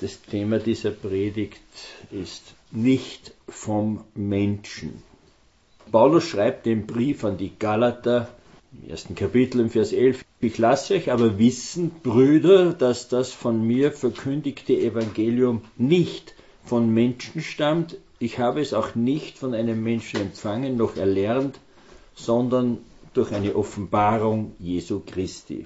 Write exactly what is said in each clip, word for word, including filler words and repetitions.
Das Thema dieser Predigt ist nicht vom Menschen. Paulus schreibt den Brief an die Galater im ersten Kapitel im Vers elf. Ich lasse euch aber wissen, Brüder, dass das von mir verkündigte Evangelium nicht von Menschen stammt. Ich habe es auch nicht von einem Menschen empfangen noch erlernt, sondern durch eine Offenbarung Jesu Christi.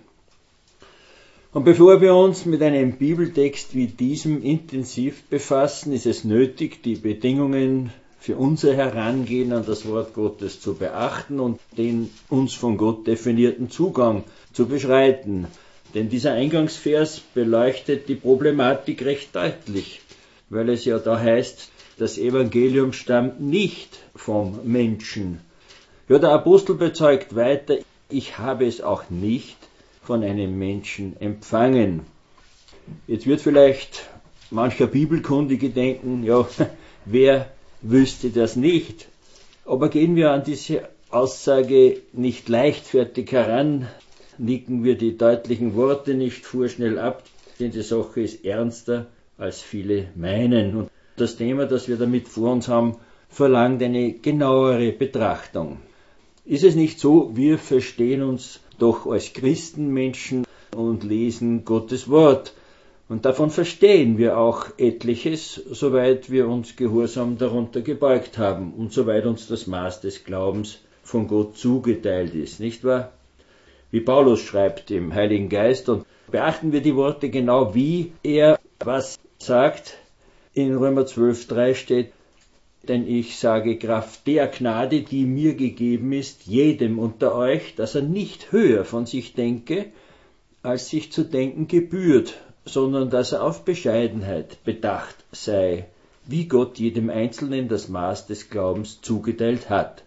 Und bevor wir uns mit einem Bibeltext wie diesem intensiv befassen, ist es nötig, die Bedingungen für unser Herangehen an das Wort Gottes zu beachten und den uns von Gott definierten Zugang zu beschreiten. Denn dieser Eingangsvers beleuchtet die Problematik recht deutlich, weil es ja da heißt, das Evangelium stammt nicht vom Menschen. Ja, der Apostel bezeugt weiter, ich habe es auch nicht von einem Menschen empfangen. Jetzt wird vielleicht mancher Bibelkundige denken, ja, wer wüsste das nicht? Aber gehen wir an diese Aussage nicht leichtfertig heran, nicken wir die deutlichen Worte nicht vorschnell ab, denn die Sache ist ernster, als viele meinen. Und das Thema, das wir damit vor uns haben, verlangt eine genauere Betrachtung. Ist es nicht so, wir verstehen uns doch als Christenmenschen und lesen Gottes Wort. Und davon verstehen wir auch etliches, soweit wir uns gehorsam darunter gebeugt haben und soweit uns das Maß des Glaubens von Gott zugeteilt ist, nicht wahr? Wie Paulus schreibt im Heiligen Geist, und beachten wir die Worte genau, wie er was sagt. In Römer zwölf drei steht, denn ich sage Kraft der Gnade, die mir gegeben ist, jedem unter euch, dass er nicht höher von sich denke, als sich zu denken gebührt, sondern dass er auf Bescheidenheit bedacht sei, wie Gott jedem Einzelnen das Maß des Glaubens zugeteilt hat.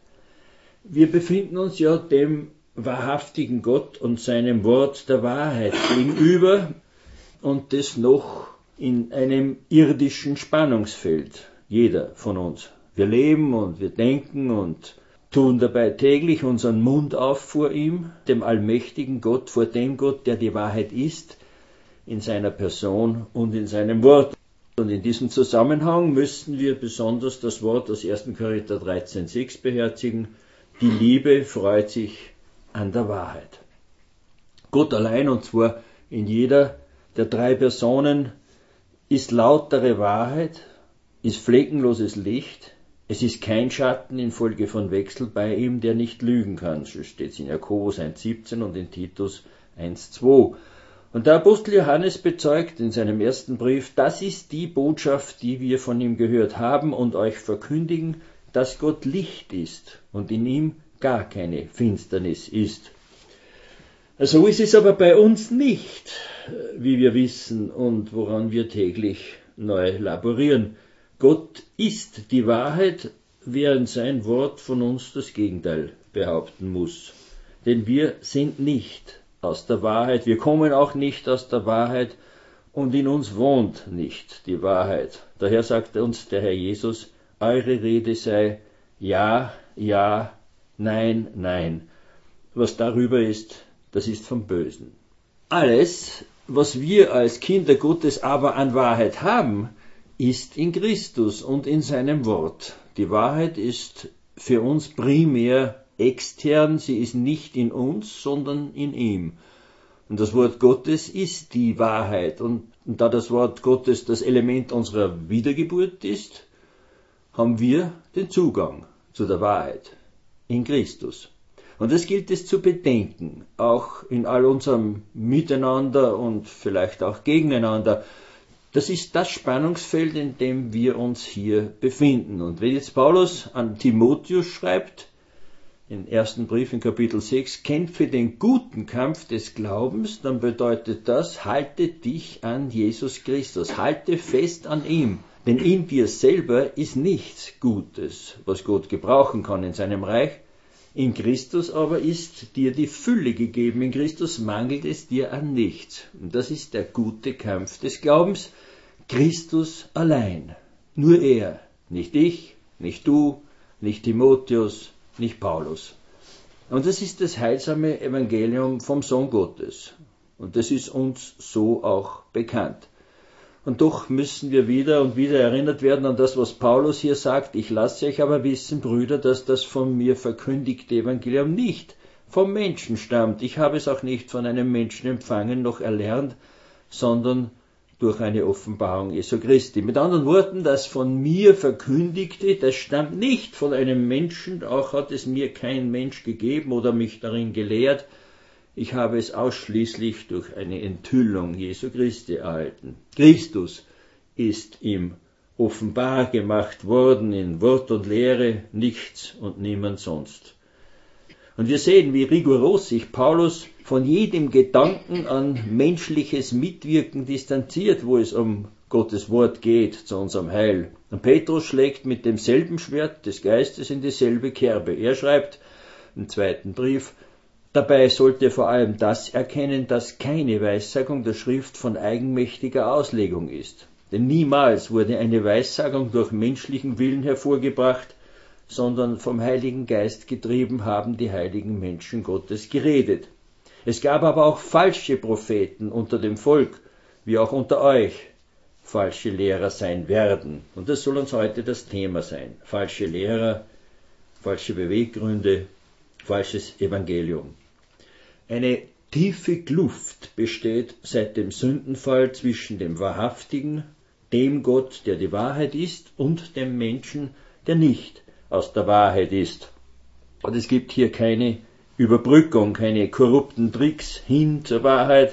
Wir befinden uns ja dem wahrhaftigen Gott und seinem Wort der Wahrheit gegenüber und das noch in einem irdischen Spannungsfeld. Jeder von uns. Wir leben und wir denken und tun dabei täglich unseren Mund auf vor ihm, dem allmächtigen Gott, vor dem Gott, der die Wahrheit ist, in seiner Person und in seinem Wort. Und in diesem Zusammenhang müssen wir besonders das Wort aus ersten Korinther dreizehn sechs beherzigen. Die Liebe freut sich an der Wahrheit. Gott allein, und zwar in jeder der drei Personen, ist lautere Wahrheit, ist fleckenloses Licht, es ist kein Schatten infolge von Wechsel bei ihm, der nicht lügen kann. So steht es in Jakobus eins siebzehn und in Titus eins zwei. Und der Apostel Johannes bezeugt in seinem ersten Brief, das ist die Botschaft, die wir von ihm gehört haben und euch verkündigen, dass Gott Licht ist und in ihm gar keine Finsternis ist. So ist es aber bei uns nicht, wie wir wissen und woran wir täglich neu laborieren. Gott ist die Wahrheit, während sein Wort von uns das Gegenteil behaupten muss. Denn wir sind nicht aus der Wahrheit, wir kommen auch nicht aus der Wahrheit und in uns wohnt nicht die Wahrheit. Daher sagt uns der Herr Jesus, eure Rede sei ja, ja, nein, nein. Was darüber ist, das ist vom Bösen. Alles, was wir als Kinder Gottes aber an Wahrheit haben, ist in Christus und in seinem Wort. Die Wahrheit ist für uns primär extern, sie ist nicht in uns, sondern in ihm. Und das Wort Gottes ist die Wahrheit. Und, und da das Wort Gottes das Element unserer Wiedergeburt ist, haben wir den Zugang zu der Wahrheit in Christus. Und das gilt es zu bedenken, auch in all unserem Miteinander und vielleicht auch gegeneinander. Das ist das Spannungsfeld, in dem wir uns hier befinden. Und wenn jetzt Paulus an Timotheus schreibt, im ersten Brief in Kapitel sechs, kämpfe den guten Kampf des Glaubens, dann bedeutet das, halte dich an Jesus Christus, halte fest an ihm. Denn in dir selber ist nichts Gutes, was Gott gebrauchen kann in seinem Reich. In Christus aber ist dir die Fülle gegeben, in Christus mangelt es dir an nichts. Und das ist der gute Kampf des Glaubens, Christus allein, nur er, nicht ich, nicht du, nicht Timotheus, nicht Paulus. Und das ist das heilsame Evangelium vom Sohn Gottes. Und das ist uns so auch bekannt. Und doch müssen wir wieder und wieder erinnert werden an das, was Paulus hier sagt. Ich lasse euch aber wissen, Brüder, dass das von mir verkündigte Evangelium nicht vom Menschen stammt. Ich habe es auch nicht von einem Menschen empfangen noch erlernt, sondern durch eine Offenbarung Jesu Christi. Mit anderen Worten, das von mir verkündigte, das stammt nicht von einem Menschen, auch hat es mir kein Mensch gegeben oder mich darin gelehrt. Ich habe es ausschließlich durch eine Enthüllung Jesu Christi erhalten. Christus ist ihm offenbar gemacht worden in Wort und Lehre, nichts und niemand sonst. Und wir sehen, wie rigoros sich Paulus von jedem Gedanken an menschliches Mitwirken distanziert, wo es um Gottes Wort geht zu unserem Heil. Und Petrus schlägt mit demselben Schwert des Geistes in dieselbe Kerbe. Er schreibt im zweiten Brief, dabei sollt ihr vor allem das erkennen, dass keine Weissagung der Schrift von eigenmächtiger Auslegung ist. Denn niemals wurde eine Weissagung durch menschlichen Willen hervorgebracht, sondern vom Heiligen Geist getrieben haben die heiligen Menschen Gottes geredet. Es gab aber auch falsche Propheten unter dem Volk, wie auch unter euch falsche Lehrer sein werden. Und das soll uns heute das Thema sein. Falsche Lehrer, falsche Beweggründe, falsches Evangelium. Eine tiefe Kluft besteht seit dem Sündenfall zwischen dem Wahrhaftigen, dem Gott, der die Wahrheit ist, und dem Menschen, der nicht aus der Wahrheit ist. Und es gibt hier keine Überbrückung, keine korrupten Tricks hin zur Wahrheit,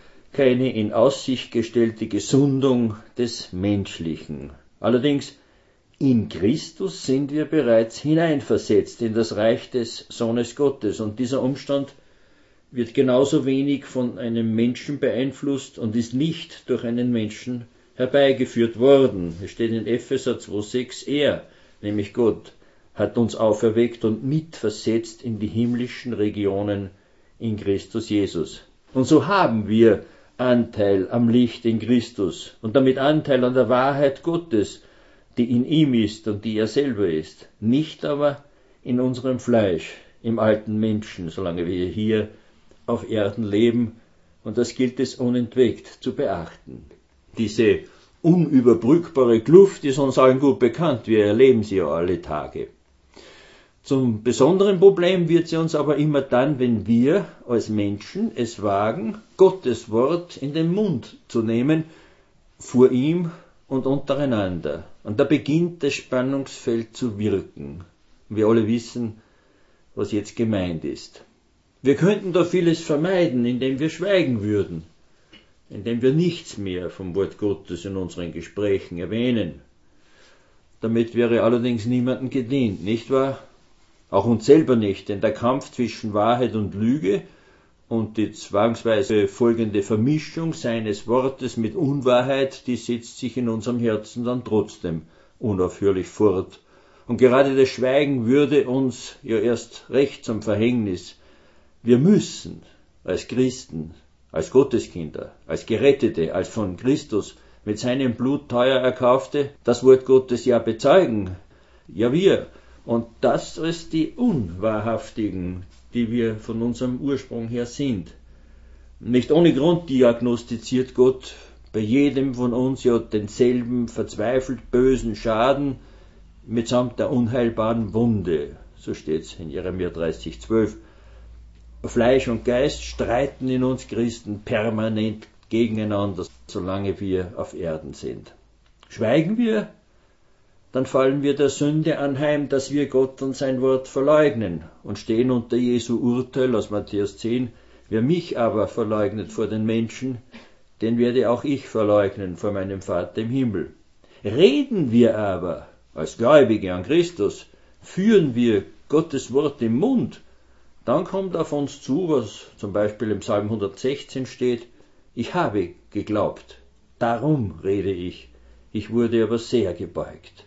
keine in Aussicht gestellte Gesundung des Menschlichen. Allerdings, in Christus sind wir bereits hineinversetzt in das Reich des Sohnes Gottes, und dieser Umstand wird genauso wenig von einem Menschen beeinflusst und ist nicht durch einen Menschen herbeigeführt worden. Es steht in Epheser zwei sechs, er, nämlich Gott, hat uns auferweckt und mitversetzt in die himmlischen Regionen in Christus Jesus. Und so haben wir Anteil am Licht in Christus und damit Anteil an der Wahrheit Gottes, die in ihm ist und die er selber ist. Nicht aber in unserem Fleisch, im alten Menschen, solange wir hier auf Erden leben, und das gilt es unentwegt zu beachten. Diese unüberbrückbare Kluft ist uns allen gut bekannt, wir erleben sie ja alle Tage. Zum besonderen Problem wird sie uns aber immer dann, wenn wir als Menschen es wagen, Gottes Wort in den Mund zu nehmen, vor ihm und untereinander. Und da beginnt das Spannungsfeld zu wirken. Wir alle wissen, was jetzt gemeint ist. Wir könnten da vieles vermeiden, indem wir schweigen würden, indem wir nichts mehr vom Wort Gottes in unseren Gesprächen erwähnen. Damit wäre allerdings niemandem gedient, nicht wahr? Auch uns selber nicht, denn der Kampf zwischen Wahrheit und Lüge und die zwangsweise folgende Vermischung seines Wortes mit Unwahrheit, die setzt sich in unserem Herzen dann trotzdem unaufhörlich fort. Und gerade das Schweigen würde uns ja erst recht zum Verhängnis. Wir müssen als Christen, als Gotteskinder, als Gerettete, als von Christus mit seinem Blut teuer erkaufte, das Wort Gottes ja bezeugen. Ja, wir. Und das als die Unwahrhaftigen, die wir von unserem Ursprung her sind. Nicht ohne Grund diagnostiziert Gott bei jedem von uns ja denselben verzweifelt bösen Schaden mitsamt der unheilbaren Wunde. So steht's in Jeremia dreißig zwölf. Fleisch und Geist streiten in uns Christen permanent gegeneinander, solange wir auf Erden sind. Schweigen wir, dann fallen wir der Sünde anheim, dass wir Gott und sein Wort verleugnen und stehen unter Jesu Urteil aus Matthäus zehn. Wer mich aber verleugnet vor den Menschen, den werde auch ich verleugnen vor meinem Vater im Himmel. Reden wir aber als Gläubige an Christus, führen wir Gottes Wort im Mund, dann kommt auf uns zu, was zum Beispiel im Psalm hundertsechzehn steht, ich habe geglaubt, darum rede ich, ich wurde aber sehr gebeugt.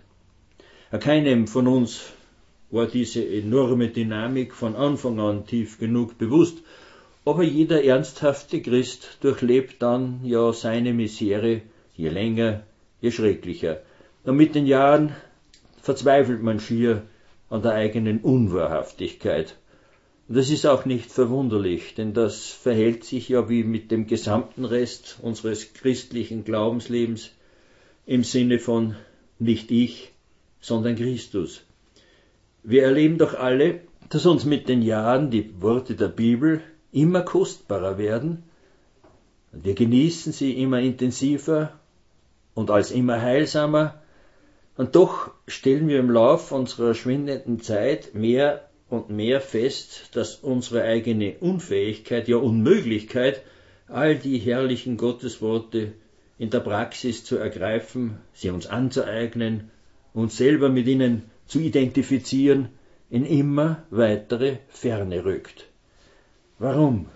Keinem von uns war diese enorme Dynamik von Anfang an tief genug bewusst, aber jeder ernsthafte Christ durchlebt dann ja seine Misere, je länger, je schrecklicher. Und mit den Jahren verzweifelt man schier an der eigenen Unwahrhaftigkeit. Das ist auch nicht verwunderlich, denn das verhält sich ja wie mit dem gesamten Rest unseres christlichen Glaubenslebens im Sinne von nicht ich, sondern Christus. Wir erleben doch alle, dass uns mit den Jahren die Worte der Bibel immer kostbarer werden. Wir genießen sie immer intensiver und als immer heilsamer. Und doch stellen wir im Lauf unserer schwindenden Zeit mehr und mehr fest, dass unsere eigene Unfähigkeit, ja Unmöglichkeit, all die herrlichen Gottesworte in der Praxis zu ergreifen, sie uns anzueignen, uns selber mit ihnen zu identifizieren, in immer weitere Ferne rückt. Warum?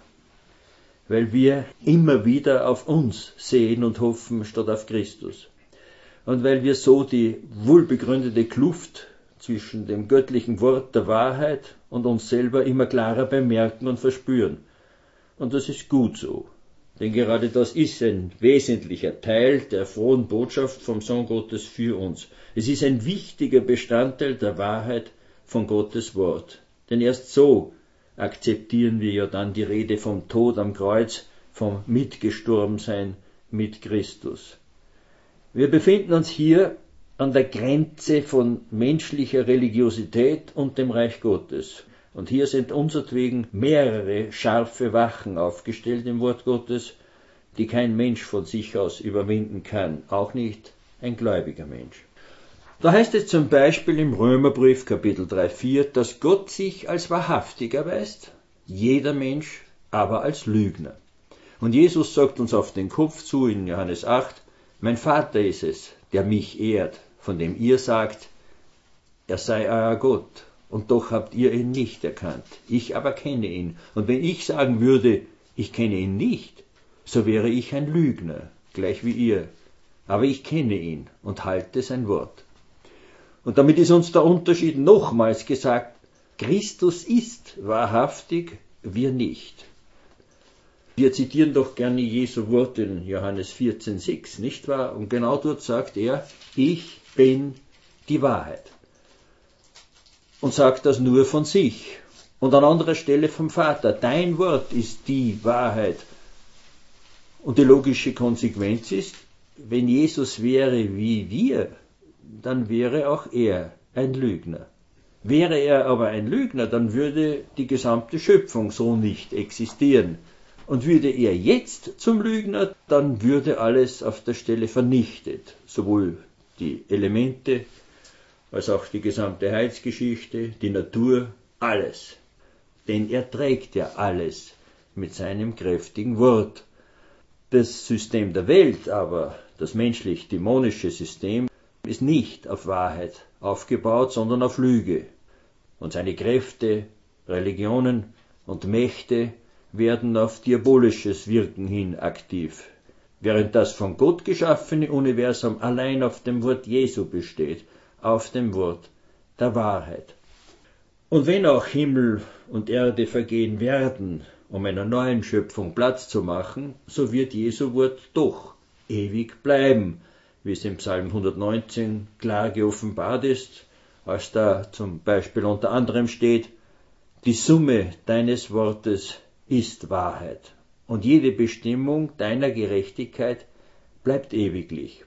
Weil wir immer wieder auf uns sehen und hoffen, statt auf Christus. Und weil wir so die wohlbegründete Kluft zwischen dem göttlichen Wort der Wahrheit und uns selber immer klarer bemerken und verspüren. Und das ist gut so, denn gerade das ist ein wesentlicher Teil der frohen Botschaft vom Sohn Gottes für uns. Es ist ein wichtiger Bestandteil der Wahrheit von Gottes Wort, denn erst so akzeptieren wir ja dann die Rede vom Tod am Kreuz, vom Mitgestorbensein mit Christus. Wir befinden uns hier an der Grenze von menschlicher Religiosität und dem Reich Gottes. Und hier sind unsertwegen mehrere scharfe Wachen aufgestellt im Wort Gottes, die kein Mensch von sich aus überwinden kann, auch nicht ein gläubiger Mensch. Da heißt es zum Beispiel im Römerbrief Kapitel drei, vier, dass Gott sich als wahrhaftig erweist, jeder Mensch aber als Lügner. Und Jesus sagt uns auf den Kopf zu in Johannes acht, mein Vater ist es, der mich ehrt, von dem ihr sagt, er sei euer Gott, und doch habt ihr ihn nicht erkannt. Ich aber kenne ihn. Und wenn ich sagen würde, ich kenne ihn nicht, so wäre ich ein Lügner, gleich wie ihr. Aber ich kenne ihn und halte sein Wort. Und damit ist uns der Unterschied nochmals gesagt, Christus ist wahrhaftig, wir nicht. Wir zitieren doch gerne Jesu Worte in Johannes vierzehn, sechs, nicht wahr? Und genau dort sagt er, ich bin die Wahrheit. Und sagt das nur von sich. Und an anderer Stelle vom Vater, dein Wort ist die Wahrheit. Und die logische Konsequenz ist, wenn Jesus wäre wie wir, dann wäre auch er ein Lügner. Wäre er aber ein Lügner, dann würde die gesamte Schöpfung so nicht existieren. Und würde er jetzt zum Lügner, dann würde alles auf der Stelle vernichtet, sowohl die Elemente als auch die gesamte Heilsgeschichte, die Natur, alles. Denn er trägt ja alles mit seinem kräftigen Wort. Das System der Welt aber, das menschlich-dämonische System, ist nicht auf Wahrheit aufgebaut, sondern auf Lüge. Und seine Kräfte, Religionen und Mächte werden auf diabolisches Wirken hin aktiv, während das von Gott geschaffene Universum allein auf dem Wort Jesu besteht, auf dem Wort der Wahrheit. Und wenn auch Himmel und Erde vergehen werden, um einer neuen Schöpfung Platz zu machen, so wird Jesu Wort doch ewig bleiben, wie es im Psalm hundertneunzehn klar geoffenbart ist, als da zum Beispiel unter anderem steht, die Summe deines Wortes ist Wahrheit, und jede Bestimmung deiner Gerechtigkeit bleibt ewiglich.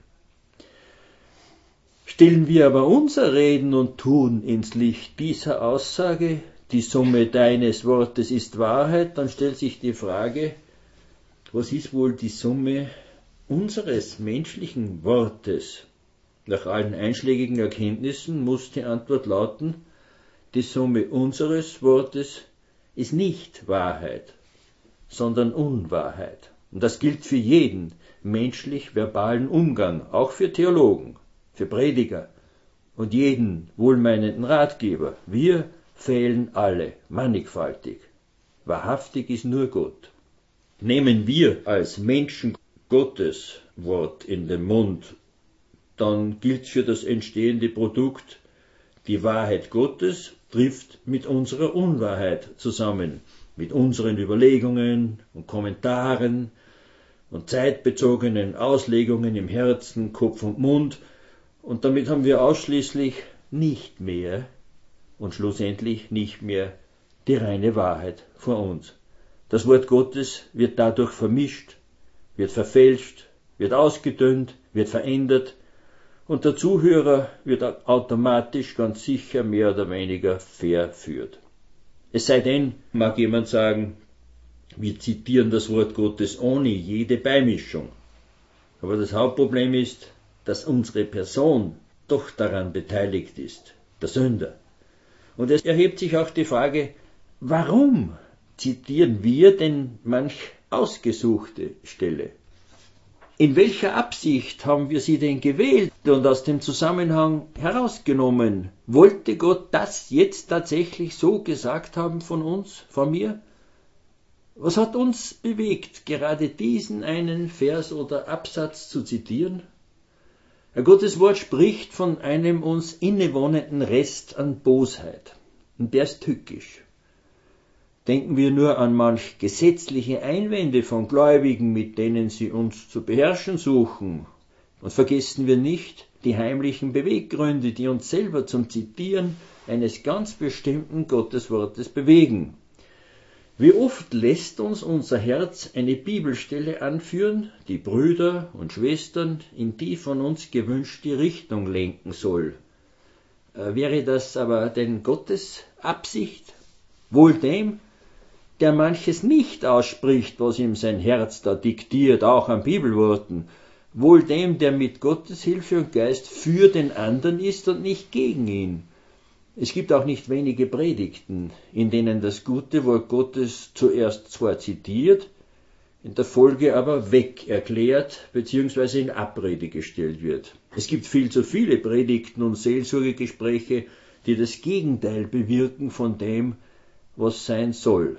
Stellen wir aber unser Reden und Tun ins Licht dieser Aussage, die Summe deines Wortes ist Wahrheit, dann stellt sich die Frage, was ist wohl die Summe unseres menschlichen Wortes? Nach allen einschlägigen Erkenntnissen muss die Antwort lauten, die Summe unseres Wortes ist nicht Wahrheit, sondern Unwahrheit. Und das gilt für jeden menschlich-verbalen Umgang, auch für Theologen, für Prediger und jeden wohlmeinenden Ratgeber. Wir fehlen alle, mannigfaltig. Wahrhaftig ist nur Gott. Nehmen wir als Menschen Gottes Wort in den Mund, dann gilt für das entstehende Produkt, die Wahrheit Gottes trifft mit unserer Unwahrheit zusammen, mit unseren Überlegungen und Kommentaren und zeitbezogenen Auslegungen im Herzen, Kopf und Mund, und damit haben wir ausschließlich nicht mehr und schlussendlich nicht mehr die reine Wahrheit vor uns. Das Wort Gottes wird dadurch vermischt, wird verfälscht, wird ausgedünnt, wird verändert und der Zuhörer wird automatisch ganz sicher mehr oder weniger verführt. Es sei denn, mag jemand sagen, wir zitieren das Wort Gottes ohne jede Beimischung. Aber das Hauptproblem ist, dass unsere Person doch daran beteiligt ist, der Sünder. Und es erhebt sich auch die Frage, warum zitieren wir denn manch ausgesuchte Stelle? In welcher Absicht haben wir sie denn gewählt und aus dem Zusammenhang herausgenommen? Wollte Gott das jetzt tatsächlich so gesagt haben von uns, von mir? Was hat uns bewegt, gerade diesen einen Vers oder Absatz zu zitieren? Gottes Wort spricht von einem uns innewohnenden Rest an Bosheit. Und der ist tückisch. Denken wir nur an manch gesetzliche Einwände von Gläubigen, mit denen sie uns zu beherrschen suchen. Und vergessen wir nicht die heimlichen Beweggründe, die uns selber zum Zitieren eines ganz bestimmten Gotteswortes bewegen. Wie oft lässt uns unser Herz eine Bibelstelle anführen, die Brüder und Schwestern in die von uns gewünschte Richtung lenken soll. Äh, wäre das aber denn Gottes Absicht? Wohl dem, der manches nicht ausspricht, was ihm sein Herz da diktiert, auch an Bibelworten. Wohl dem, der mit Gottes Hilfe und Geist für den anderen ist und nicht gegen ihn. Es gibt auch nicht wenige Predigten, in denen das gute Wort Gottes zuerst zwar zitiert, in der Folge aber weg erklärt bzw. in Abrede gestellt wird. Es gibt viel zu viele Predigten und Seelsorgegespräche, die das Gegenteil bewirken von dem, was sein soll.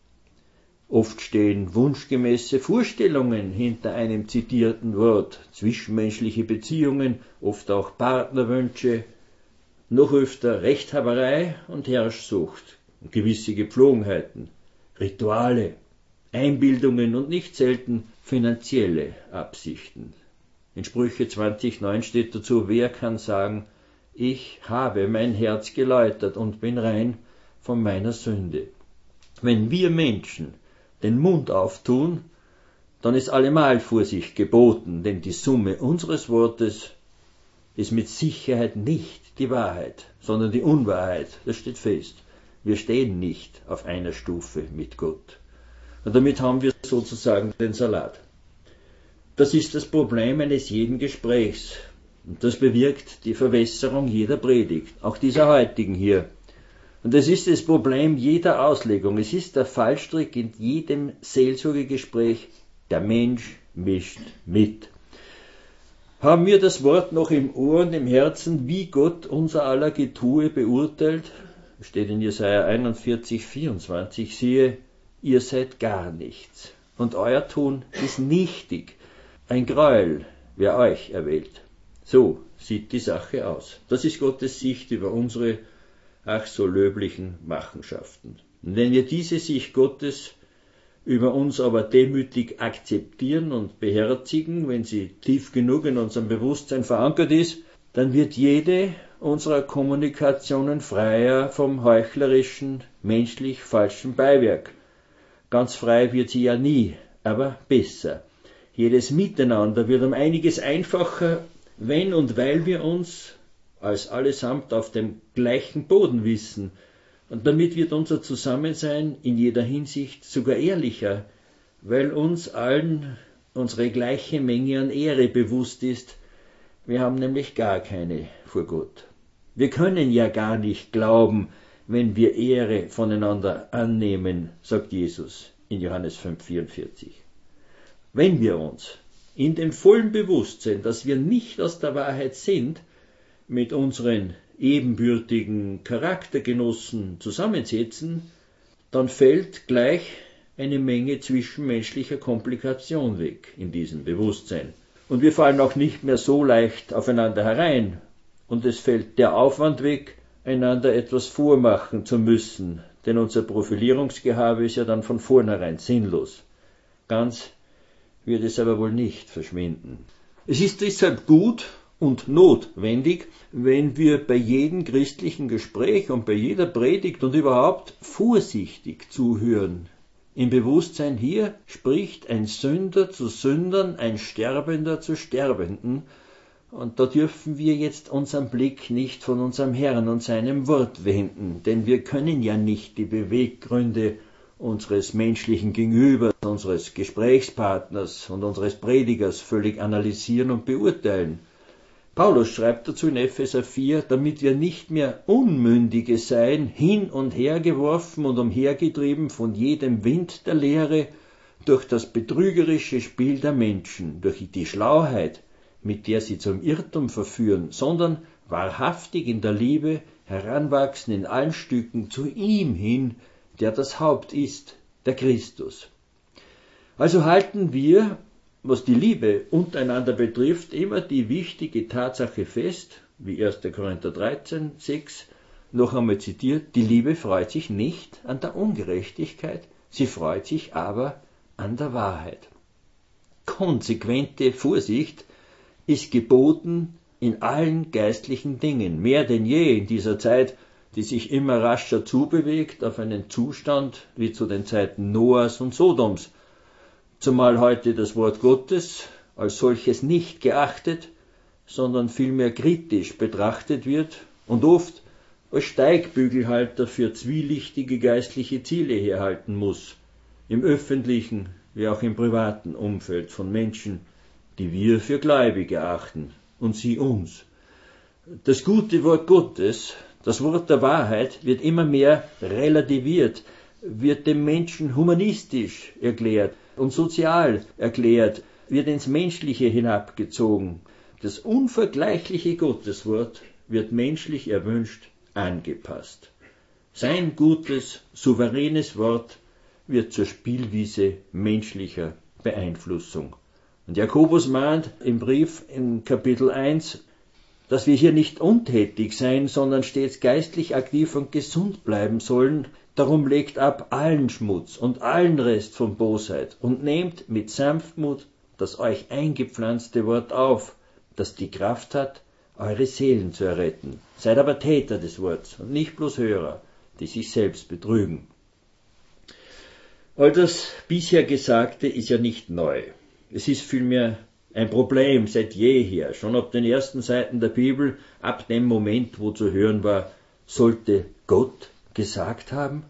Oft stehen wunschgemäße Vorstellungen hinter einem zitierten Wort, zwischenmenschliche Beziehungen, oft auch Partnerwünsche, noch öfter Rechthaberei und Herrschsucht, und gewisse Gepflogenheiten, Rituale, Einbildungen und nicht selten finanzielle Absichten. In Sprüche zwanzig neun steht dazu, wer kann sagen, ich habe mein Herz geläutert und bin rein von meiner Sünde. Wenn wir Menschen den Mund auftun, dann ist allemal Vorsicht geboten, denn die Summe unseres Wortes ist mit Sicherheit nicht die Wahrheit, sondern die Unwahrheit. Das steht fest. Wir stehen nicht auf einer Stufe mit Gott. Und damit haben wir sozusagen den Salat. Das ist das Problem eines jeden Gesprächs. Und das bewirkt die Verwässerung jeder Predigt, auch dieser heutigen hier. Und es ist das Problem jeder Auslegung. Es ist der Fallstrick in jedem Seelsorgegespräch. Der Mensch mischt mit. Haben wir das Wort noch im Ohr und im Herzen, wie Gott unser aller Getue beurteilt? Steht in Jesaja einundvierzig, vierundzwanzig, siehe, ihr seid gar nichts, und euer Tun ist nichtig, ein Gräuel, wer euch erwählt. So sieht die Sache aus. Das ist Gottes Sicht über unsere ach so löblichen Machenschaften. Und wenn wir diese Sicht Gottes über uns aber demütig akzeptieren und beherzigen, wenn sie tief genug in unserem Bewusstsein verankert ist, dann wird jede unserer Kommunikationen freier vom heuchlerischen, menschlich falschen Beiwerk. Ganz frei wird sie ja nie, aber besser. Jedes Miteinander wird um einiges einfacher, wenn und weil wir uns als allesamt auf dem gleichen Boden wissen. Und damit wird unser Zusammensein in jeder Hinsicht sogar ehrlicher, weil uns allen unsere gleiche Menge an Ehre bewusst ist. Wir haben nämlich gar keine vor Gott. Wir können ja gar nicht glauben, wenn wir Ehre voneinander annehmen, sagt Jesus in Johannes fünf, vierundvierzig. Wenn wir uns in dem vollen Bewusstsein, dass wir nicht aus der Wahrheit sind, mit unseren ebenbürtigen Charaktergenossen zusammensetzen, dann fällt gleich eine Menge zwischenmenschlicher Komplikation weg in diesem Bewusstsein. Und wir fallen auch nicht mehr so leicht aufeinander herein. Und es fällt der Aufwand weg, einander etwas vormachen zu müssen, denn unser Profilierungsgehabe ist ja dann von vornherein sinnlos. Ganz wird es aber wohl nicht verschwinden. Es ist deshalb gut und notwendig, wenn wir bei jedem christlichen Gespräch und bei jeder Predigt und überhaupt vorsichtig zuhören. Im Bewusstsein, hier spricht ein Sünder zu Sündern, ein Sterbender zu Sterbenden. Und da dürfen wir jetzt unseren Blick nicht von unserem Herrn und seinem Wort wenden, denn wir können ja nicht die Beweggründe unseres menschlichen Gegenübers, unseres Gesprächspartners und unseres Predigers völlig analysieren und beurteilen. Paulus schreibt dazu in Epheser vier, damit wir nicht mehr Unmündige seien, hin und her geworfen und umhergetrieben von jedem Wind der Lehre, durch das betrügerische Spiel der Menschen, durch die Schlauheit, mit der sie zum Irrtum verführen, sondern wahrhaftig in der Liebe heranwachsen in allen Stücken zu ihm hin, der das Haupt ist, der Christus. Also halten wir, was die Liebe untereinander betrifft, immer die wichtige Tatsache fest, wie erster Korinther dreizehn, sechs, noch einmal zitiert, die Liebe freut sich nicht an der Ungerechtigkeit, sie freut sich aber an der Wahrheit. Konsequente Vorsicht ist geboten in allen geistlichen Dingen, mehr denn je in dieser Zeit, die sich immer rascher zubewegt auf einen Zustand wie zu den Zeiten Noahs und Sodoms, zumal heute das Wort Gottes als solches nicht geachtet, sondern vielmehr kritisch betrachtet wird und oft als Steigbügelhalter für zwielichtige geistliche Ziele herhalten muss, im öffentlichen wie auch im privaten Umfeld von Menschen, die wir für gläubig erachten und sie uns. Das gute Wort Gottes, das Wort der Wahrheit, wird immer mehr relativiert, wird dem Menschen humanistisch erklärt und sozial erklärt, wird ins Menschliche hinabgezogen. Das unvergleichliche Gotteswort wird menschlich erwünscht angepasst. Sein gutes, souveränes Wort wird zur Spielwiese menschlicher Beeinflussung. Und Jakobus mahnt im Brief in Kapitel eins, dass wir hier nicht untätig sein, sondern stets geistlich aktiv und gesund bleiben sollen. Darum legt ab allen Schmutz und allen Rest von Bosheit und nehmt mit Sanftmut das euch eingepflanzte Wort auf, das die Kraft hat, eure Seelen zu erretten. Seid aber Täter des Wortes und nicht bloß Hörer, die sich selbst betrügen. All das bisher Gesagte ist ja nicht neu. Es ist vielmehr ein Problem seit jeher, schon ab den ersten Seiten der Bibel, ab dem Moment, wo zu hören war, sollte Gott gesagt haben?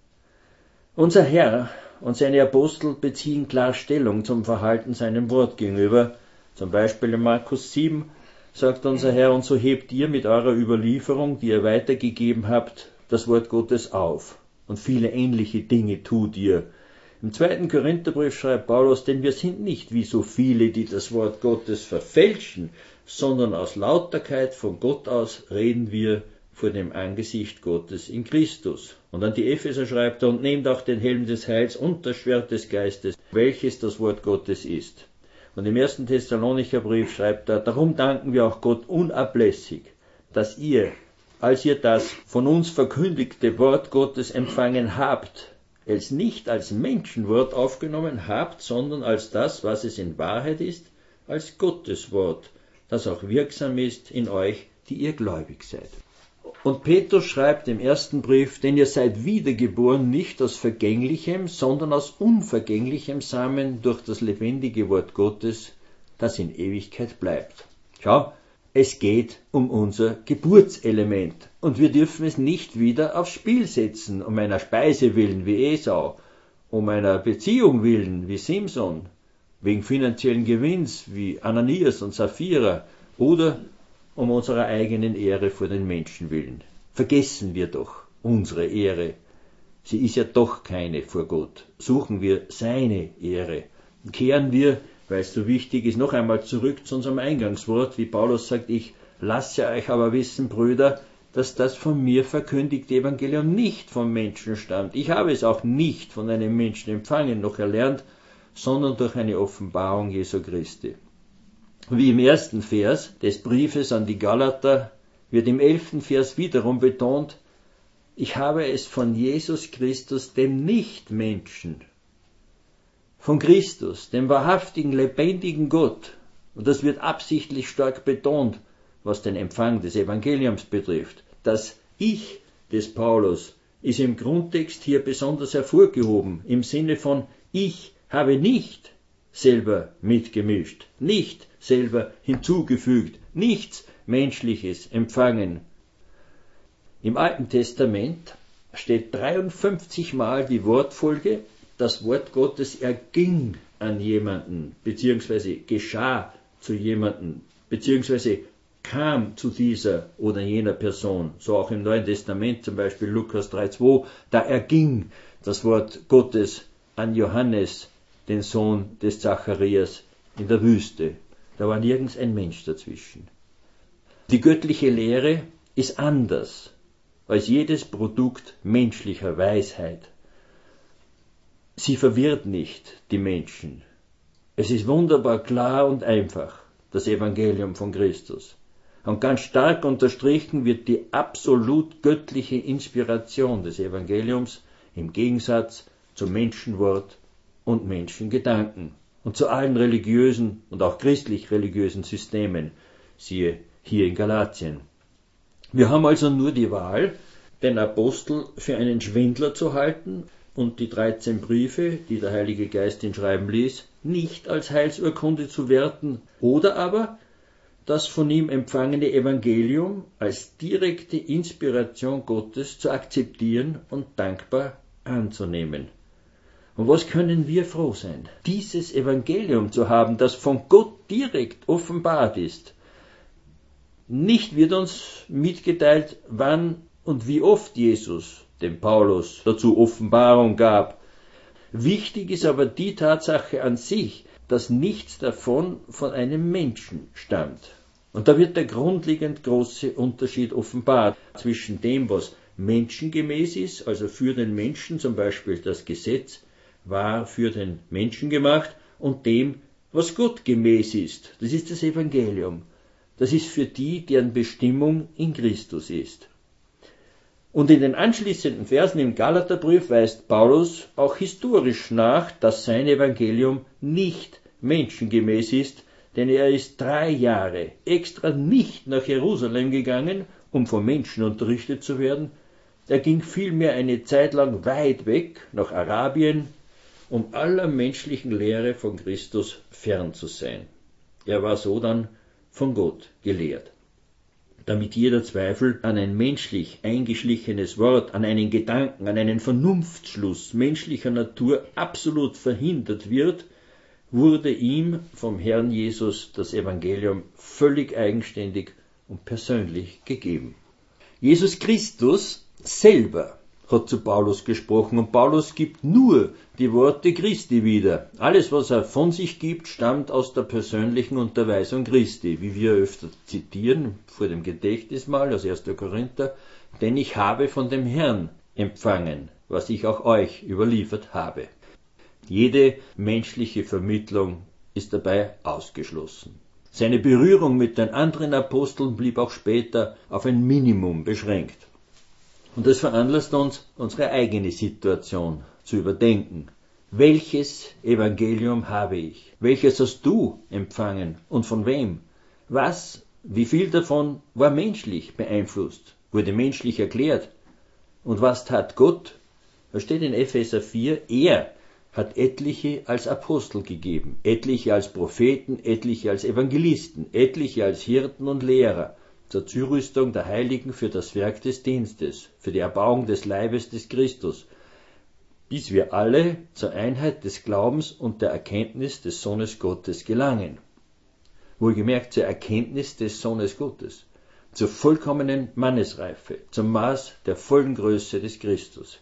Unser Herr und seine Apostel beziehen klar Stellung zum Verhalten seinem Wort gegenüber. Zum Beispiel in Markus sieben sagt unser Herr, und so hebt ihr mit eurer Überlieferung, die ihr weitergegeben habt, das Wort Gottes auf. Und viele ähnliche Dinge tut ihr. Im zweiten Korintherbrief schreibt Paulus, denn wir sind nicht wie so viele, die das Wort Gottes verfälschen, sondern aus Lauterkeit von Gott aus reden wir vor dem Angesicht Gottes in Christus. Und an die Epheser schreibt er, und nehmt auch den Helm des Heils und das Schwert des Geistes, welches das Wort Gottes ist. Und im ersten Thessalonicher Brief schreibt er, darum danken wir auch Gott unablässig, dass ihr, als ihr das von uns verkündigte Wort Gottes empfangen habt, es nicht als Menschenwort aufgenommen habt, sondern als das, was es in Wahrheit ist, als Gottes Wort, das auch wirksam ist in euch, die ihr gläubig seid. Und Petrus schreibt im ersten Brief, denn ihr seid wiedergeboren nicht aus vergänglichem, sondern aus unvergänglichem Samen durch das lebendige Wort Gottes, das in Ewigkeit bleibt. Schau, es geht um unser Geburtselement und wir dürfen es nicht wieder aufs Spiel setzen, um einer Speise willen wie Esau, um einer Beziehung willen wie Simson, wegen finanziellen Gewinns wie Ananias und Sapphira oder um unserer eigenen Ehre vor den Menschen willen. Vergessen wir doch unsere Ehre. Sie ist ja doch keine vor Gott. Suchen wir seine Ehre. Und kehren wir, weil es so wichtig ist, noch einmal zurück zu unserem Eingangswort, wie Paulus sagt, ich lasse euch aber wissen, Brüder, dass das von mir verkündigte Evangelium nicht vom Menschen stammt. Ich habe es auch nicht von einem Menschen empfangen noch erlernt, sondern durch eine Offenbarung Jesu Christi. Wie im ersten Vers des Briefes an die Galater wird im elften Vers wiederum betont, ich habe es von Jesus Christus, dem Nichtmenschen, von Christus, dem wahrhaftigen, lebendigen Gott Und das wird absichtlich stark betont, was den Empfang des Evangeliums betrifft. Das Ich des Paulus ist im Grundtext hier besonders hervorgehoben, im Sinne von ich habe nicht selber mitgemischt, nicht selber hinzugefügt, nichts Menschliches empfangen. Im Alten Testament steht dreiundfünfzig Mal die Wortfolge, das Wort Gottes erging an jemanden, beziehungsweise geschah zu jemanden, beziehungsweise kam zu dieser oder jener Person. So auch im Neuen Testament, zum Beispiel Lukas drei zwei, da erging das Wort Gottes an Johannes, den Sohn des Zacharias, in der Wüste. Da war nirgends ein Mensch dazwischen. Die göttliche Lehre ist anders als jedes Produkt menschlicher Weisheit. Sie verwirrt nicht die Menschen. Es ist wunderbar klar und einfach, das Evangelium von Christus. Und ganz stark unterstrichen wird die absolut göttliche Inspiration des Evangeliums im Gegensatz zum Menschenwort und Menschengedanken und zu allen religiösen und auch christlich-religiösen Systemen, siehe hier in Galatien. Wir haben also nur die Wahl, den Apostel für einen Schwindler zu halten und die dreizehn Briefe, die der Heilige Geist ihn schreiben ließ, nicht als Heilsurkunde zu werten, oder aber das von ihm empfangene Evangelium als direkte Inspiration Gottes zu akzeptieren und dankbar anzunehmen. Und was können wir froh sein, dieses Evangelium zu haben, das von Gott direkt offenbart ist. Nicht wird uns mitgeteilt, wann und wie oft Jesus dem Paulus dazu Offenbarung gab. Wichtig ist aber die Tatsache an sich, dass nichts davon von einem Menschen stammt. Und da wird der grundlegend große Unterschied offenbart zwischen dem, was menschengemäß ist, also für den Menschen, zum Beispiel das Gesetz war für den Menschen gemacht, und dem, was gottgemäß ist. Das ist das Evangelium. Das ist für die, deren Bestimmung in Christus ist. Und in den anschließenden Versen im Galaterbrief weist Paulus auch historisch nach, dass sein Evangelium nicht menschengemäß ist, denn er ist drei Jahre extra nicht nach Jerusalem gegangen, um von Menschen unterrichtet zu werden. Er ging vielmehr eine Zeit lang weit weg, nach Arabien, um aller menschlichen Lehre von Christus fern zu sein. Er war so dann von Gott gelehrt. Damit jeder Zweifel an ein menschlich eingeschlichenes Wort, an einen Gedanken, an einen Vernunftschluss menschlicher Natur absolut verhindert wird, wurde ihm vom Herrn Jesus das Evangelium völlig eigenständig und persönlich gegeben. Jesus Christus selber hat zu Paulus gesprochen, und Paulus gibt nur die Worte Christi wieder. Alles, was er von sich gibt, stammt aus der persönlichen Unterweisung Christi, wie wir öfter zitieren, vor dem Gedächtnismal aus erster Korinther, denn ich habe von dem Herrn empfangen, was ich auch euch überliefert habe. Jede menschliche Vermittlung ist dabei ausgeschlossen. Seine Berührung mit den anderen Aposteln blieb auch später auf ein Minimum beschränkt. Und das veranlasst uns, unsere eigene Situation zu überdenken. Welches Evangelium habe ich? Welches hast du empfangen und von wem? Was, wie viel davon war menschlich beeinflusst, wurde menschlich erklärt? Und was tat Gott? Da steht in Epheser vier, er hat etliche als Apostel gegeben, etliche als Propheten, etliche als Evangelisten, etliche als Hirten und Lehrer, zur Zurüstung der Heiligen für das Werk des Dienstes, für die Erbauung des Leibes des Christus, bis wir alle zur Einheit des Glaubens und der Erkenntnis des Sohnes Gottes gelangen. Wohlgemerkt zur Erkenntnis des Sohnes Gottes, zur vollkommenen Mannesreife, zum Maß der vollen Größe des Christus.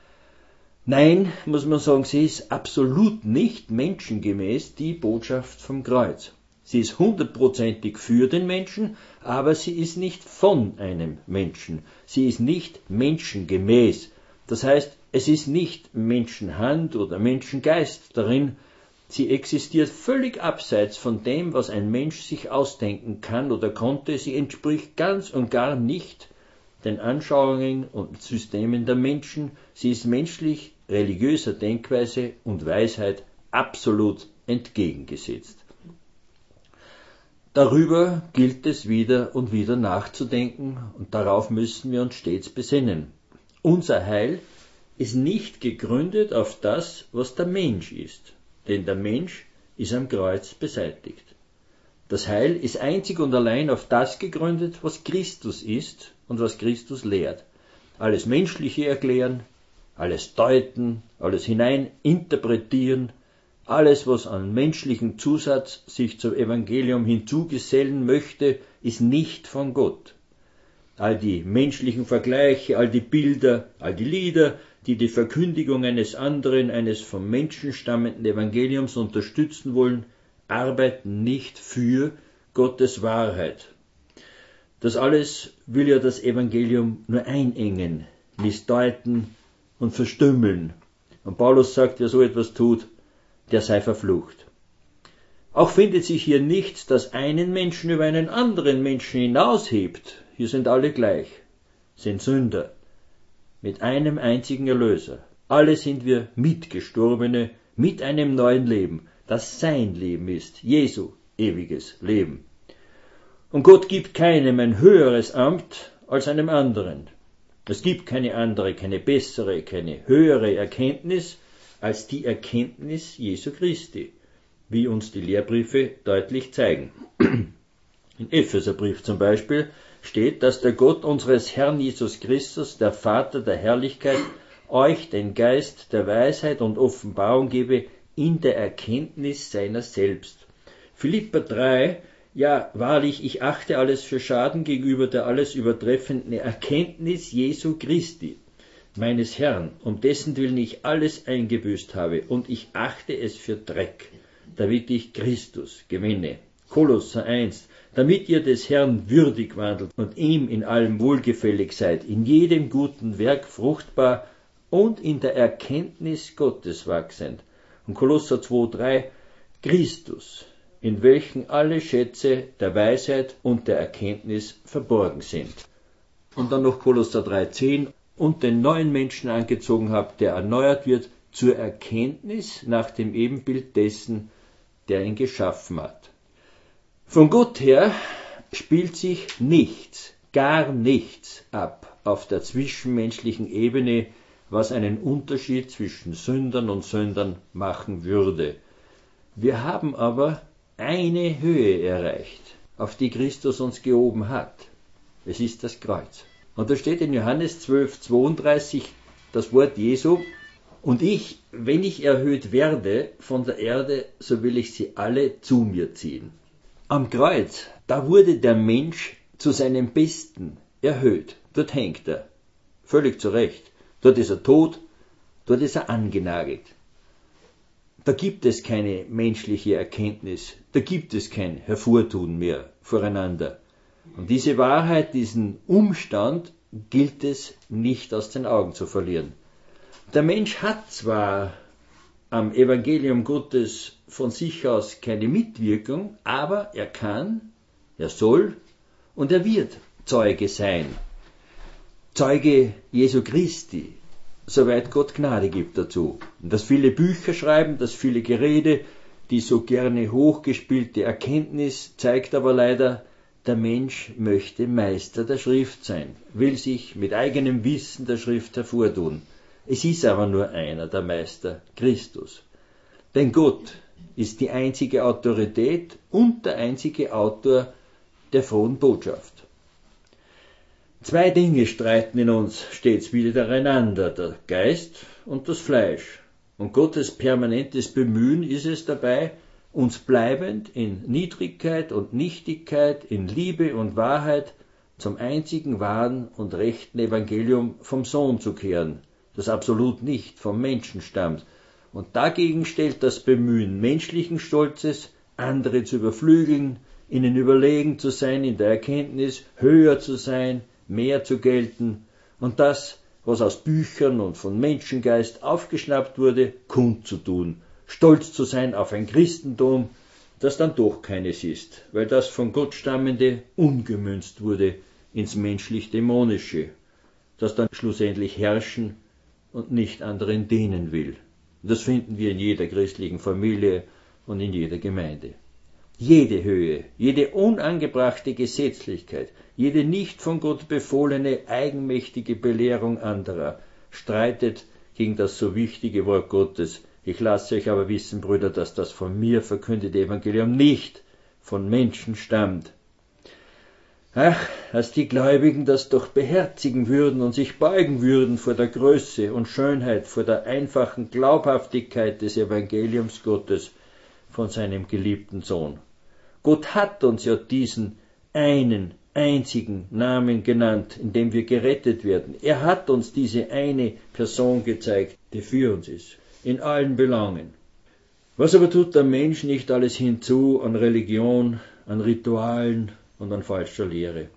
Nein, muss man sagen, sie ist absolut nicht menschengemäß, die Botschaft vom Kreuz. Sie ist hundertprozentig für den Menschen, aber sie ist nicht von einem Menschen. Sie ist nicht menschengemäß. Das heißt, es ist nicht Menschenhand oder Menschengeist darin. Sie existiert völlig abseits von dem, was ein Mensch sich ausdenken kann oder konnte. Sie entspricht ganz und gar nicht den Anschauungen und Systemen der Menschen. Sie ist menschlich, religiöser Denkweise und Weisheit absolut entgegengesetzt. Darüber gilt es wieder und wieder nachzudenken und darauf müssen wir uns stets besinnen. Unser Heil ist nicht gegründet auf das, was der Mensch ist, denn der Mensch ist am Kreuz beseitigt. Das Heil ist einzig und allein auf das gegründet, was Christus ist und was Christus lehrt. Alles Menschliche erklären, alles deuten, alles hineininterpretieren, alles, was an menschlichen Zusatz sich zum Evangelium hinzugesellen möchte, ist nicht von Gott. All die menschlichen Vergleiche, all die Bilder, all die Lieder, die die Verkündigung eines anderen, eines vom Menschen stammenden Evangeliums unterstützen wollen, arbeiten nicht für Gottes Wahrheit. Das alles will ja das Evangelium nur einengen, missdeuten und verstümmeln. Und Paulus sagt, wer so etwas tut, der sei verflucht. Auch findet sich hier nichts, das einen Menschen über einen anderen Menschen hinaushebt. Hier sind alle gleich, sind Sünder, mit einem einzigen Erlöser. Alle sind wir Mitgestorbene mit einem neuen Leben, das sein Leben ist, Jesu ewiges Leben. Und Gott gibt keinem ein höheres Amt als einem anderen. Es gibt keine andere, keine bessere, keine höhere Erkenntnis als die Erkenntnis Jesu Christi, wie uns die Lehrbriefe deutlich zeigen. Im Epheserbrief zum Beispiel steht, dass der Gott unseres Herrn Jesus Christus, der Vater der Herrlichkeit, euch den Geist der Weisheit und Offenbarung gebe in der Erkenntnis seiner selbst. Philipper drei, ja, wahrlich, ich achte alles für Schaden gegenüber der alles übertreffenden Erkenntnis Jesu Christi, meines Herrn, um dessen Willen ich alles eingebüßt habe, und ich achte es für Dreck, damit ich Christus gewinne. Kolosser eins, damit ihr des Herrn würdig wandelt und ihm in allem wohlgefällig seid, in jedem guten Werk fruchtbar und in der Erkenntnis Gottes wachsend. Und Kolosser zwei drei, Christus, in welchen alle Schätze der Weisheit und der Erkenntnis verborgen sind. Und dann noch Kolosser drei zehn, und den neuen Menschen angezogen habt, der erneuert wird zur Erkenntnis nach dem Ebenbild dessen, der ihn geschaffen hat. Von Gott her spielt sich nichts, gar nichts ab auf der zwischenmenschlichen Ebene, was einen Unterschied zwischen Sündern und Sündern machen würde. Wir haben aber eine Höhe erreicht, auf die Christus uns gehoben hat. Es ist das Kreuz. Und da steht in Johannes zwölf zweiunddreißig das Wort Jesu: Und ich, wenn ich erhöht werde von der Erde, so will ich sie alle zu mir ziehen. Am Kreuz, da wurde der Mensch zu seinem Besten erhöht. Dort hängt er. Völlig zu Recht. Dort ist er tot, dort ist er angenagelt. Da gibt es keine menschliche Erkenntnis, da gibt es kein Hervortun mehr voreinander. Und diese Wahrheit, diesen Umstand gilt es nicht aus den Augen zu verlieren. Der Mensch hat zwar am Evangelium Gottes von sich aus keine Mitwirkung, aber er kann, er soll und er wird Zeuge sein. Zeuge Jesu Christi, soweit Gott Gnade gibt dazu. Und dass viele Bücher schreiben, dass viele Gerede, die so gerne hochgespielte Erkenntnis, zeigt aber leider, der Mensch möchte Meister der Schrift sein, will sich mit eigenem Wissen der Schrift hervortun. Es ist aber nur einer, der Meister, Christus. Denn Gott ist die einzige Autorität und der einzige Autor der frohen Botschaft. Zwei Dinge streiten in uns stets widereinander, der Geist und das Fleisch. Und Gottes permanentes Bemühen ist es dabei, uns bleibend in Niedrigkeit und Nichtigkeit, in Liebe und Wahrheit zum einzigen wahren und rechten Evangelium vom Sohn zu kehren, das absolut nicht vom Menschen stammt. Und dagegen stellt das Bemühen menschlichen Stolzes, andere zu überflügeln, ihnen überlegen zu sein in der Erkenntnis, höher zu sein, mehr zu gelten und das, was aus Büchern und von Menschengeist aufgeschnappt wurde, kundzutun, stolz zu sein auf ein Christentum, das dann doch keines ist, weil das von Gott stammende umgemünzt wurde ins menschlich-dämonische, das dann schlussendlich herrschen und nicht anderen dienen will. Das finden wir in jeder christlichen Familie und in jeder Gemeinde. Jede Höhe, jede unangebrachte Gesetzlichkeit, jede nicht von Gott befohlene eigenmächtige Belehrung anderer streitet gegen das so wichtige Wort Gottes. Ich lasse euch aber wissen, Brüder, dass das von mir verkündete Evangelium nicht von Menschen stammt. Ach, dass die Gläubigen das doch beherzigen würden und sich beugen würden vor der Größe und Schönheit, vor der einfachen Glaubhaftigkeit des Evangeliums Gottes von seinem geliebten Sohn. Gott hat uns ja diesen einen einzigen Namen genannt, in dem wir gerettet werden. Er hat uns diese eine Person gezeigt, die für uns ist, in allen Belangen. Was aber tut der Mensch nicht alles hinzu an Religion, an Ritualen und an falscher Lehre?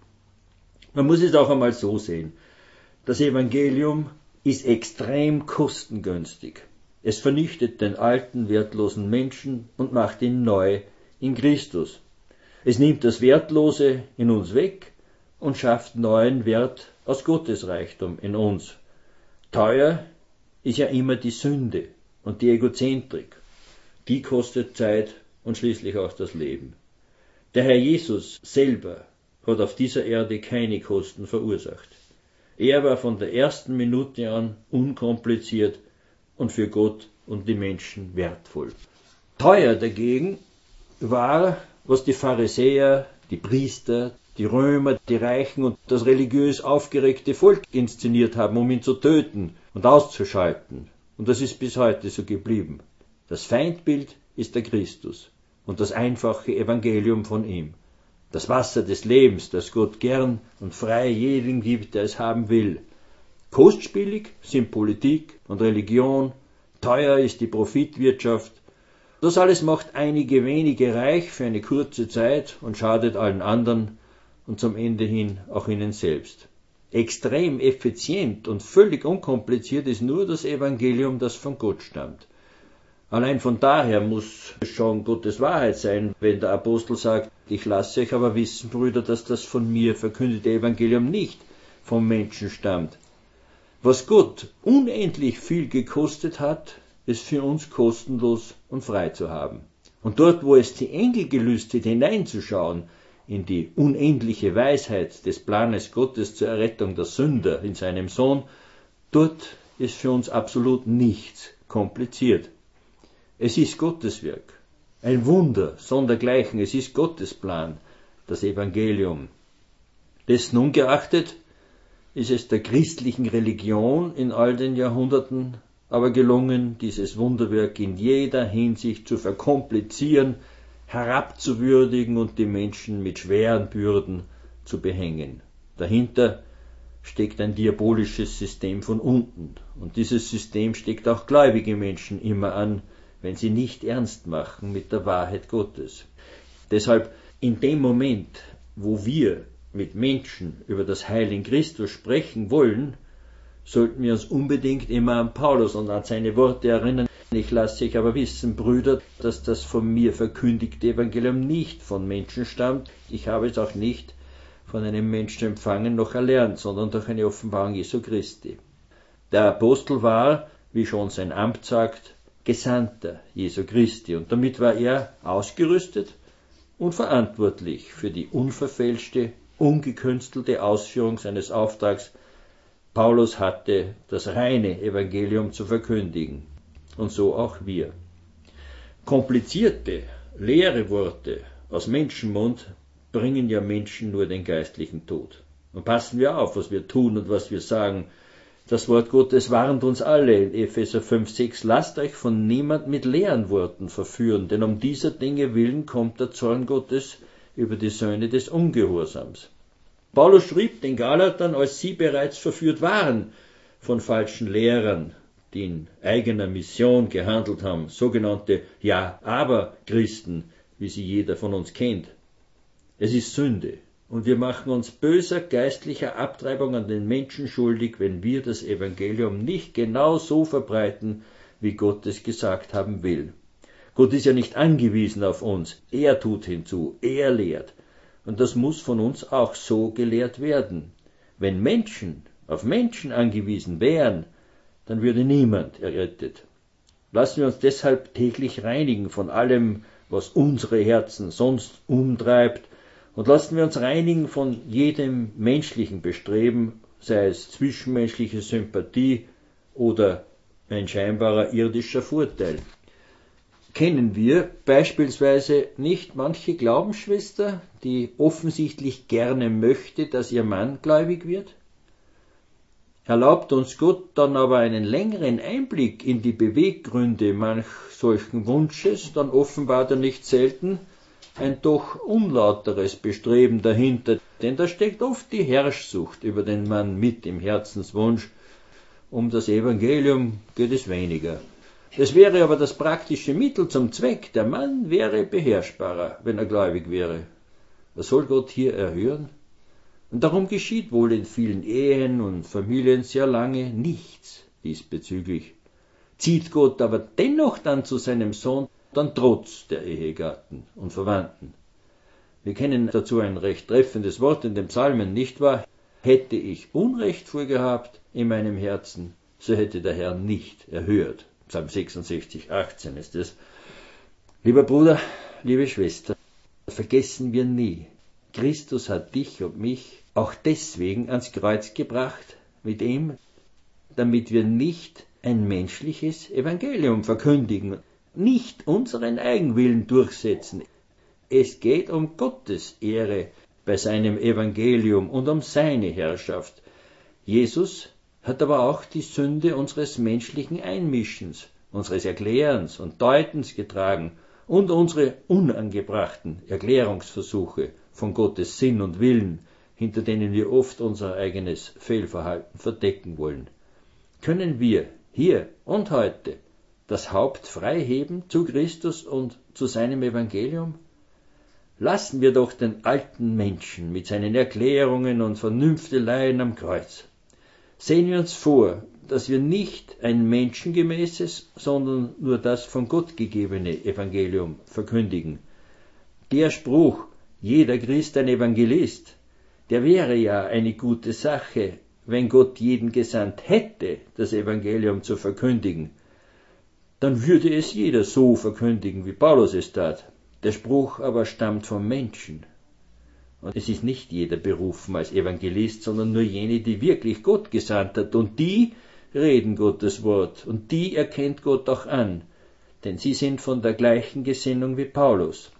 Man muss es auch einmal so sehen. Das Evangelium ist extrem kostengünstig. Es vernichtet den alten, wertlosen Menschen und macht ihn neu in Christus. Es nimmt das Wertlose in uns weg und schafft neuen Wert aus Gottes Reichtum in uns. Teuer ist ja immer die Sünde und die Egozentrik. Die kostet Zeit und schließlich auch das Leben. Der Herr Jesus selber hat auf dieser Erde keine Kosten verursacht. Er war von der ersten Minute an unkompliziert und für Gott und die Menschen wertvoll. Teuer dagegen war, was die Pharisäer, die Priester, die Römer, die Reichen und das religiös aufgeregte Volk inszeniert haben, um ihn zu töten und auszuschalten. Und das ist bis heute so geblieben. Das Feindbild ist der Christus und das einfache Evangelium von ihm. Das Wasser des Lebens, das Gott gern und frei jedem gibt, der es haben will. Kostspielig sind Politik und Religion, teuer ist die Profitwirtschaft. Das alles macht einige wenige reich für eine kurze Zeit und schadet allen anderen und zum Ende hin auch ihnen selbst. Extrem effizient und völlig unkompliziert ist nur das Evangelium, das von Gott stammt. Allein von daher muss es schon Gottes Wahrheit sein, wenn der Apostel sagt, ich lasse euch aber wissen, Brüder, dass das von mir verkündete Evangelium nicht vom Menschen stammt. Was Gott unendlich viel gekostet hat, ist für uns kostenlos und frei zu haben. Und dort, wo es die Engel gelüstet, hineinzuschauen in die unendliche Weisheit des Planes Gottes zur Errettung der Sünder in seinem Sohn, dort ist für uns absolut nichts kompliziert. Es ist Gottes Werk, ein Wunder, sondergleichen, es ist Gottes Plan, das Evangelium. Dessen ungeachtet ist es der christlichen Religion in all den Jahrhunderten aber gelungen, dieses Wunderwerk in jeder Hinsicht zu verkomplizieren, herabzuwürdigen und die Menschen mit schweren Bürden zu behängen. Dahinter steckt ein diabolisches System von unten. Und dieses System steckt auch gläubige Menschen immer an, wenn sie nicht ernst machen mit der Wahrheit Gottes. Deshalb in dem Moment, wo wir mit Menschen über das Heil in Christus sprechen wollen, sollten wir uns unbedingt immer an Paulus und an seine Worte erinnern. Ich lasse euch aber wissen, Brüder, dass das von mir verkündigte Evangelium nicht von Menschen stammt. Ich habe es auch nicht von einem Menschen empfangen noch erlernt, sondern durch eine Offenbarung Jesu Christi. Der Apostel war, wie schon sein Amt sagt, Gesandter Jesu Christi, und damit war er ausgerüstet und verantwortlich für die unverfälschte, ungekünstelte Ausführung seines Auftrags. Paulus hatte das reine Evangelium zu verkündigen, und so auch wir. Komplizierte, leere Worte aus Menschenmund bringen ja Menschen nur den geistlichen Tod. Und passen wir auf, was wir tun und was wir sagen. Das Wort Gottes warnt uns alle in Epheser fünf, sechs, lasst euch von niemand mit leeren Worten verführen, denn um dieser Dinge willen kommt der Zorn Gottes über die Söhne des Ungehorsams. Paulus schrieb den Galatern, als sie bereits verführt waren von falschen Lehrern, die in eigener Mission gehandelt haben, sogenannte Ja-Aber-Christen, wie sie jeder von uns kennt. Es ist Sünde. Und wir machen uns böser geistlicher Abtreibung an den Menschen schuldig, wenn wir das Evangelium nicht genau so verbreiten, wie Gott es gesagt haben will. Gott ist ja nicht angewiesen auf uns. Er tut hinzu, er lehrt. Und das muss von uns auch so gelehrt werden. Wenn Menschen auf Menschen angewiesen wären, dann würde niemand errettet. Lassen wir uns deshalb täglich reinigen von allem, was unsere Herzen sonst umtreibt, und lassen wir uns reinigen von jedem menschlichen Bestreben, sei es zwischenmenschliche Sympathie oder ein scheinbarer irdischer Vorteil. Kennen wir beispielsweise nicht manche Glaubensschwester, die offensichtlich gerne möchte, dass ihr Mann gläubig wird? Erlaubt uns Gott dann aber einen längeren Einblick in die Beweggründe manch solchen Wunsches, dann offenbart er nicht selten ein doch unlauteres Bestreben dahinter, denn da steckt oft die Herrschsucht über den Mann mit im Herzenswunsch. Um das Evangelium geht es weniger. Es wäre aber das praktische Mittel zum Zweck. Der Mann wäre beherrschbarer, wenn er gläubig wäre. Was soll Gott hier erhören? Und darum geschieht wohl in vielen Ehen und Familien sehr lange nichts diesbezüglich. Zieht Gott aber dennoch dann zu seinem Sohn, dann trotz der Ehegatten und Verwandten. Wir kennen dazu ein recht treffendes Wort in den Psalmen, nicht wahr? Hätte ich Unrecht vorgehabt in meinem Herzen, so hätte der Herr nicht erhört. Psalm sechsundsechzig, achtzehn ist es. Lieber Bruder, liebe Schwester, vergessen wir nie, Christus hat dich und mich auch deswegen ans Kreuz gebracht mit ihm, damit wir nicht ein menschliches Evangelium verkündigen, nicht unseren Eigenwillen durchsetzen. Es geht um Gottes Ehre bei seinem Evangelium und um seine Herrschaft. Jesus hat aber auch die Sünde unseres menschlichen Einmischens, unseres Erklärens und Deutens getragen und unsere unangebrachten Erklärungsversuche von Gottes Sinn und Willen, hinter denen wir oft unser eigenes Fehlverhalten verdecken wollen. Können wir hier und heute das Haupt frei heben zu Christus und zu seinem Evangelium? Lassen wir doch den alten Menschen mit seinen Erklärungen und Vernünfteleien am Kreuz. Sehen wir uns vor, dass wir nicht ein menschengemäßes, sondern nur das von Gott gegebene Evangelium verkündigen. Der Spruch, jeder Christ ein Evangelist, der wäre ja eine gute Sache, wenn Gott jeden gesandt hätte, das Evangelium zu verkündigen. Dann würde es jeder so verkündigen, wie Paulus es tat. Der Spruch aber stammt vom Menschen. Und es ist nicht jeder berufen als Evangelist, sondern nur jene, die wirklich Gott gesandt hat. Und die reden Gottes Wort. Und die erkennt Gott auch an. Denn sie sind von der gleichen Gesinnung wie Paulus.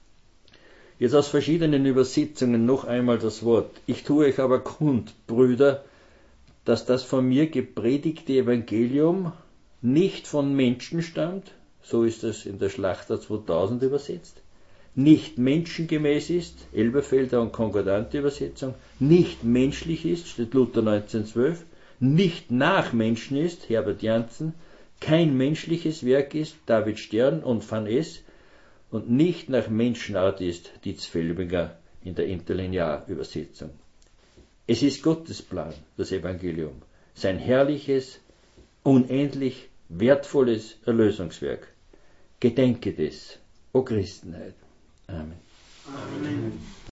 Jetzt aus verschiedenen Übersetzungen noch einmal das Wort. Ich tue euch aber kund, Brüder, dass das von mir gepredigte Evangelium nicht von Menschen stammt, so ist es in der Schlachter zweitausend übersetzt, nicht menschengemäß ist, Elberfelder und Konkordante Übersetzung, nicht menschlich ist, steht Luther neunzehnhundertzwölf, nicht nach Menschen ist, Herbert Janssen, kein menschliches Werk ist, David Stern und Van Es, und nicht nach Menschenart ist, Dietz Felbinger in der Interlinear-Übersetzung. Es ist Gottes Plan, das Evangelium, sein herrliches, unendlich wertvolles Erlösungswerk. Gedenke des, o Christenheit. Amen. Amen.